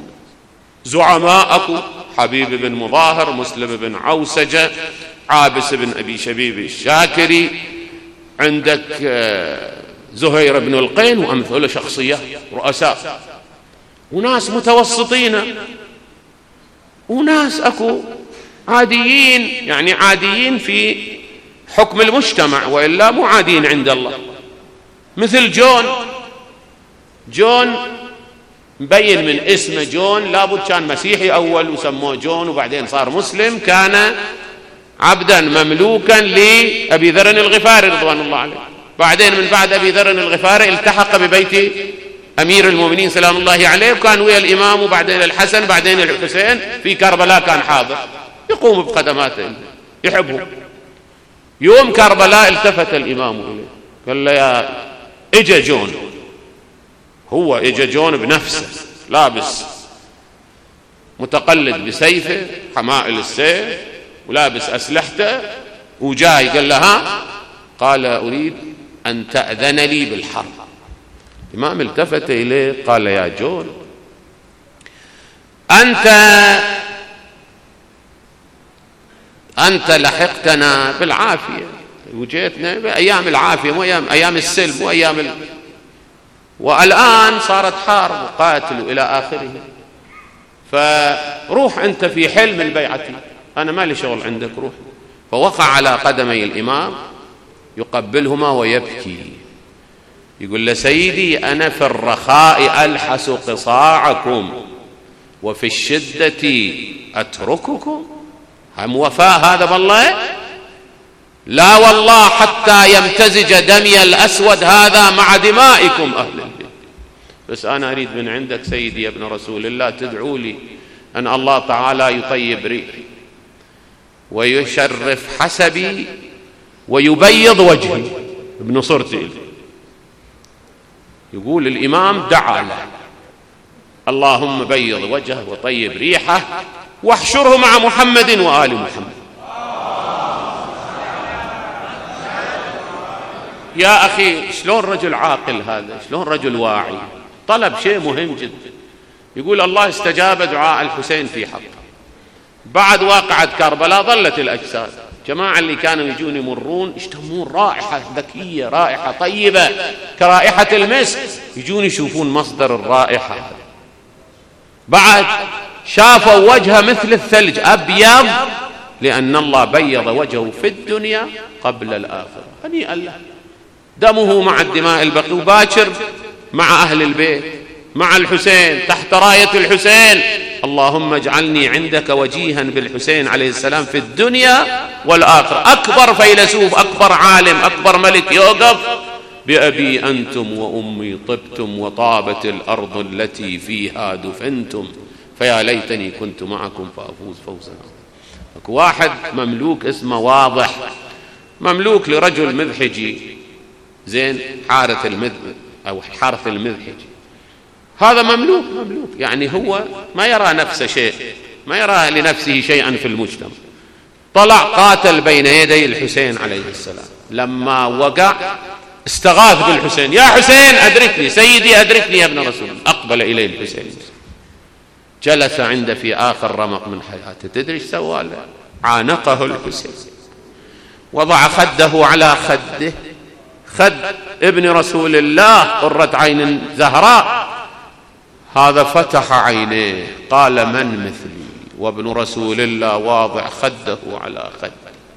زعماء، أكو حبيب بن مظاهر، مسلم بن عوسجة، عابس بن أبي شبيب الشاكري، عندك زهير بن القين وأمثله، شخصية رؤساء، وناس متوسطين، وناس أكو عاديين، يعني عاديين في حكم المجتمع وإلا مو عاديين عند الله. مثل جون، جون مبين من اسمه جون، لابد كان مسيحي أول وسموه جون وبعدين صار مسلم، كان عبدا مملوكا لأبي ذر الغفاري رضوان الله عليه، بعدين من بعد أبي ذر الغفاري التحق ببيت أمير المؤمنين سلام الله عليه، وكان ويا الإمام وبعدين الحسن بعدين الحسين في كربلاء، كان حاضر يقوم بخدماته يحبهم. يوم كربلاء التفت الإمام إليه قال له يا إجا جون، هو إجا جون بنفسه لابس متقلد بسيفه حمائل السيف ولابس أسلحته وجاي، قال له ها؟ قال أريد أن تأذن لي بالحرب. الإمام التفت إليه قال يا جون، أنت أنت لحقتنا بالعافية وجيتنا بأيام العافية، مو أيام أيام السلم، مو أيام ال... والآن صارت حرب وقاتل وإلى آخره، فروح أنت في حلم البيعة، أنا ما لي شغل عندك، روح. فوقع على قدمي الإمام يقبلهما ويبكي، يقول له سيدي أنا في الرخاء ألحس قصاعكم وفي الشدة أترككم، هم وفاء هذا بالله؟ لا والله، حتى يمتزج دمي الأسود هذا مع دمائكم أهل البيت. بس أنا أريد من عندك سيدي يا ابن رسول الله تدعو لي أن الله تعالى يطيب ريحي ويشرف حسبي ويبيض وجهي بنصرتي. يقول الإمام دعا له اللهم بيض وجهه وطيب ريحه واحشره مع محمد وآل محمد. يا أخي شلون رجل عاقل هذا، شلون رجل واعي، طلب شيء مهم جدا. يقول الله استجاب دعاء الحسين في حقه. بعد واقعة كربلاء ظلت الأجساد، جماعة اللي كانوا يجون يمرون يشتمون رائحة ذكية، رائحة طيبة كرائحة المسك، يجون يشوفون مصدر الرائحة. بعد شافوا وجهه مثل الثلج أبيض، لأن الله بيض وجهه في الدنيا قبل الآخرة. هنيئا له، دمه مع الدماء البقي، وباكر مع أهل البيت مع الحسين تحت راية الحسين. اللهم اجعلني عندك وجيها بالحسين عليه السلام في الدنيا والآخرة. أكبر فيلسوف، أكبر عالم، أكبر ملك يوقف بأبي أنتم وأمي طبتم وطابت الأرض التي فيها دفنتم فيا ليتني كنت معكم فأفوز فوزا. واحد مملوك اسمه واضح، مملوك لرجل مذحجي، زين، حارث المذحج أو حارث المذحجي. هذا مملوك مملوك يعني هو ما يرى نفسه شيء، ما يرى لنفسه شيئا في المجتمع. طلع قاتل بين يدي الحسين عليه السلام، لما وقع استغاث بالحسين، يا حسين أدركني، سيدي أدركني يا ابن رسول الله. أقبل إليه الحسين، جلس عنده في آخر رمق من حياته. تدري ايش سوى له؟ عانقه الحسين، وضع خده على خده، خد ابن رسول الله قرة عين زهراء. هذا فتح عينيه قال من مثلي وابن رسول الله واضع خده على خده،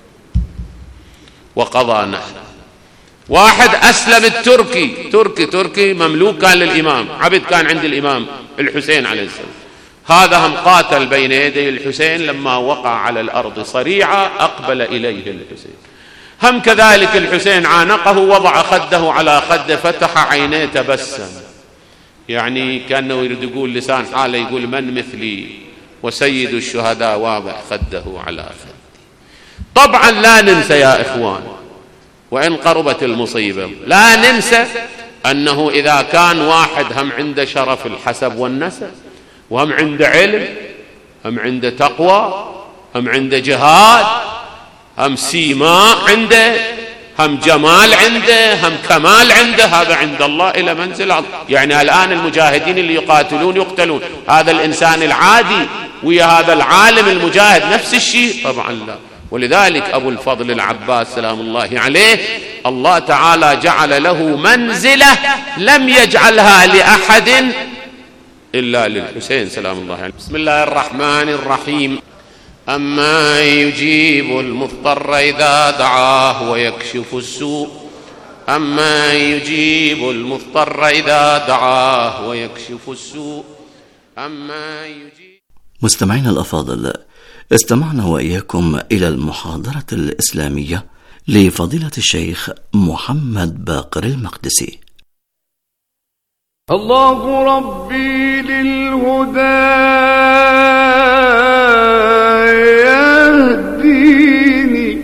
وقضى نحره. واحد أسلم التركي، تركي تركي مملوك كان للإمام، عبد كان عند الإمام الحسين عليه السلام. هذا هم قاتل بين يدي الحسين، لما وقع على الأرض صريعا أقبل إليه الحسين. هم كذلك الحسين عانقه، وضع خده على خده، فتح عينيه تبسم، يعني كأنه يريد يقول لسان حاله، يقول من مثلي وسيد الشهداء واضع خده على خده. طبعا لا ننسى يا إخوان، وإن قربت المصيبة لا ننسى أنه إذا كان واحد هم عنده شرف الحسب والنسب، وهم عنده علم، هم عنده تقوى، هم عنده جهاد، هم سيماء عنده، هم جمال عنده، هم كمال عنده، هذا عند الله إلى منزل عظيم. يعني الآن المجاهدين اللي يقاتلون يقتلون، هذا الإنسان العادي ويا هذا العالم المجاهد نفس الشيء؟ طبعا لا. ولذلك أبو الفضل العباس سلام الله عليه الله تعالى جعل له منزلة لم يجعلها لأحد إلا للحسين سلام الله عليه. بسم الله الرحمن الرحيم. أما يجيب المضطر إذا دعاه ويكشف السوء، أما يجيب المضطر إذا دعاه ويكشف السوء، أما يجيب. مستمعينا الأفاضل، استمعنا وإياكم إلى المحاضرة الإسلامية لفضيلة الشيخ محمد باقر المقدسي. الله ربي للهدى يهديني،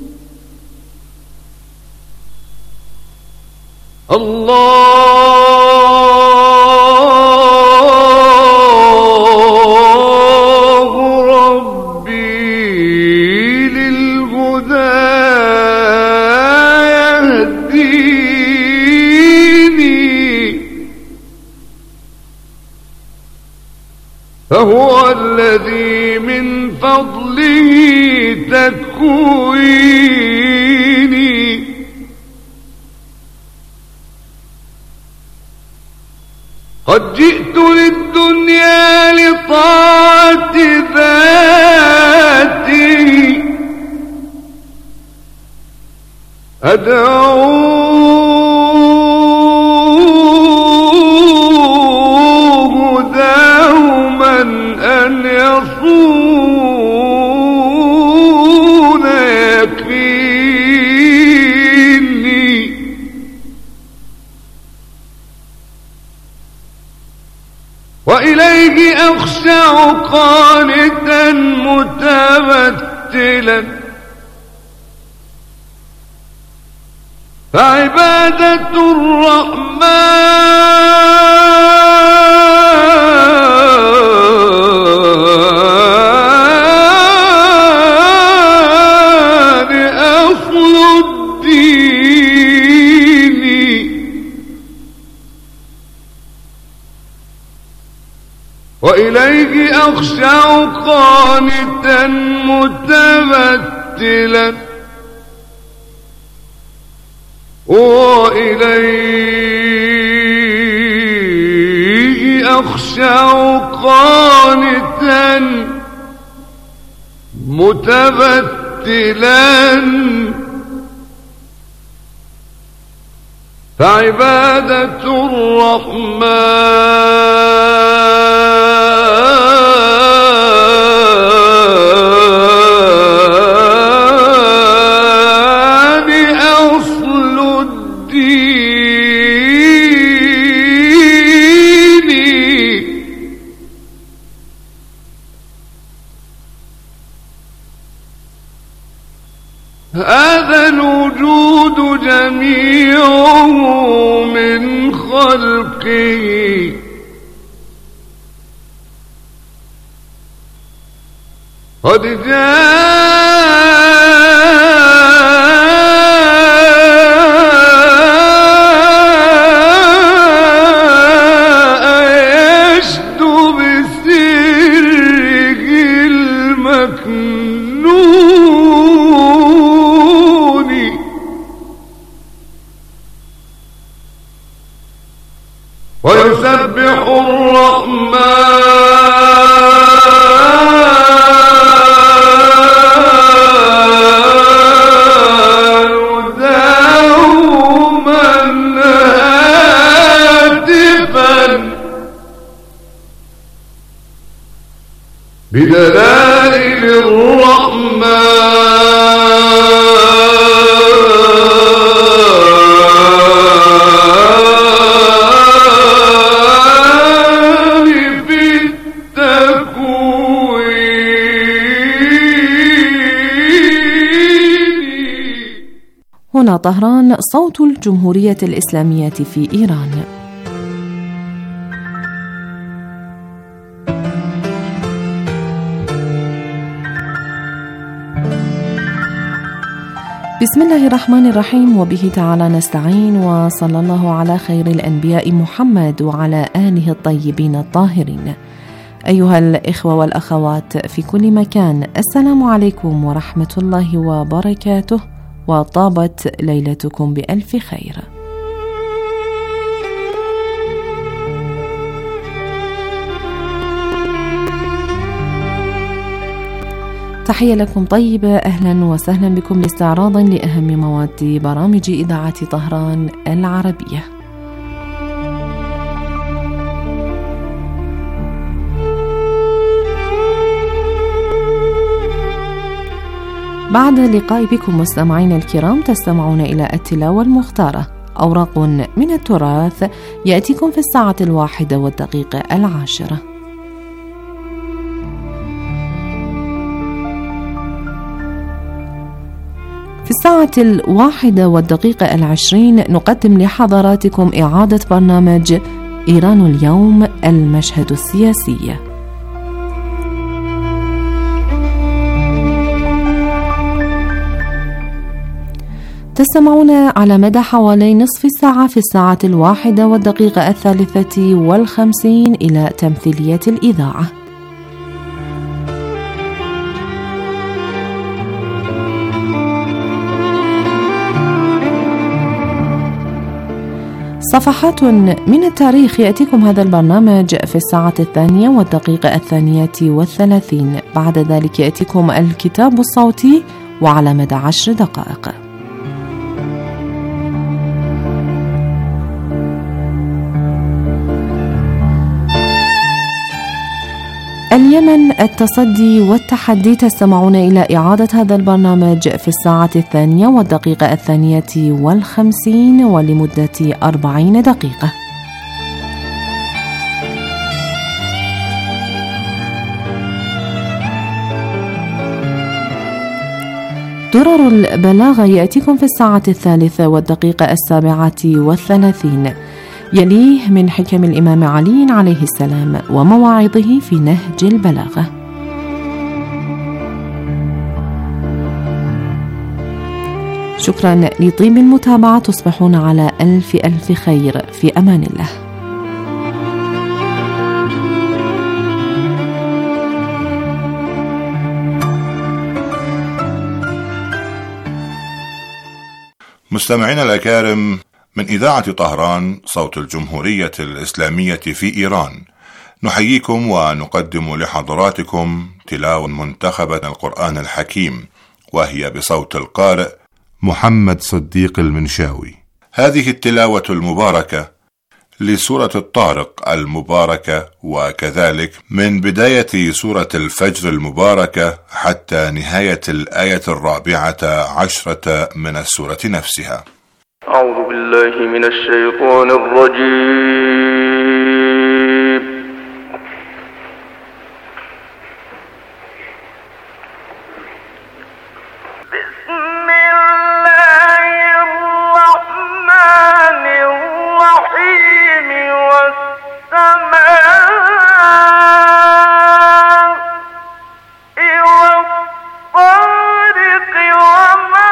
الله ربي فهو الذي من فضله تكويني قد جئت للدنيا لطاعة ذاته أدعوه دوما أن يصون يكفيني وإليه أخشع قانتا متبتلا فعبادة الرحمن أصل الدين وإليه أخشع قانتا متبتلا وإليه أخشع قانتا متبتلا فعبادة الرحمن أصل الدين هذا الوجود جميعه من خلقه قد جاء يشدو بسره المكنون ويسبح الرحمن بدلائل الرحمن في التكوين. هنا طهران، صوت الجمهورية الإسلامية في إيران. بسم الله الرحمن الرحيم، وبه تعالى نستعين، وصلى الله على خير الأنبياء محمد وعلى آله الطيبين الطاهرين. أيها الإخوة والأخوات في كل مكان، السلام عليكم ورحمة الله وبركاته، وطابت ليلتكم بألف خير. تحية لكم طيبة، أهلا وسهلا بكم لاستعراض لأهم مواد برامج إذاعة طهران العربية. بعد اللقاء بكم مستمعين الكرام، تستمعون إلى التلاوة المختارة، أوراق من التراث، يأتيكم في الساعة الواحدة والدقيقة العاشرة. في الساعة الواحدة والدقيقة العشرين نقدم لحضراتكم إعادة برنامج إيران اليوم، المشهد السياسي. تستمعون على مدى حوالي نصف ساعة في الساعة الواحدة والدقيقة الثالثة والخمسين إلى تمثيلية الإذاعة. صفحات من التاريخ. يأتيكم هذا البرنامج في الساعة الثانية والدقيقة الثانية والثلاثين. بعد ذلك يأتيكم الكتاب الصوتي وعلى مدى عشر دقائق. اليمن، التصدي والتحدي. تستمعون إلى إعادة هذا البرنامج في الساعة الثانية والدقيقة الثانية والخمسين ولمدة أربعين دقيقة. درر البلاغة يأتيكم في الساعة الثالثة والدقيقة السابعة والثلاثين. يليه من حكم الإمام علي عليه السلام ومواعظه في نهج البلاغة. شكرا لطيب المتابعة. تصبحون على ألف ألف خير. في أمان الله. مستمعينا الأكارم، من إذاعة طهران صوت الجمهورية الإسلامية في إيران، نحييكم ونقدم لحضراتكم تلاوة منتخبة القرآن الحكيم، وهي بصوت القارئ محمد صديق المنشاوي. هذه التلاوة المباركة لسورة الطارق المباركة، وكذلك من بداية سورة الفجر المباركة حتى نهاية الآية الرابعة عشرة من السورة نفسها. أعوذ بالله من الشيطان الرجيم. بسم الله الرحمن الرحيم. والسماء والطارق وما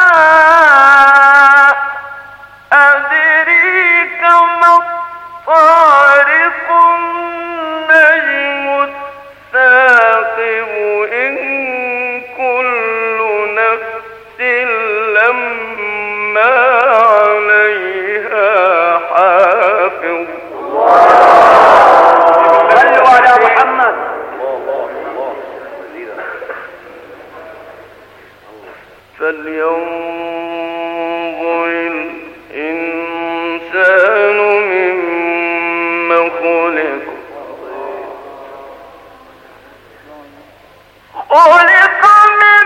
أدريك ما الطارق. النجم الثاقب. إن كل نفس لما عليها حافظ. صلوا على محمد. فلينظر الإنسان مما خلق. خلق من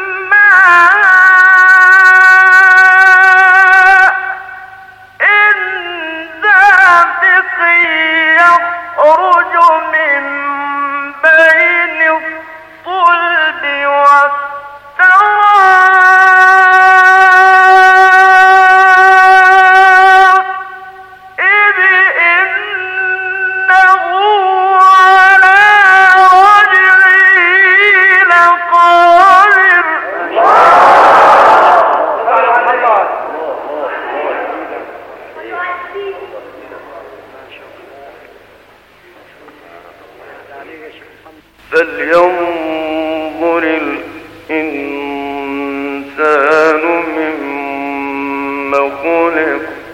ماء دافق يخرج من بين الصلب والترائب. إنه على وجهه لقادر. فلينظر الإنسان مما خلق.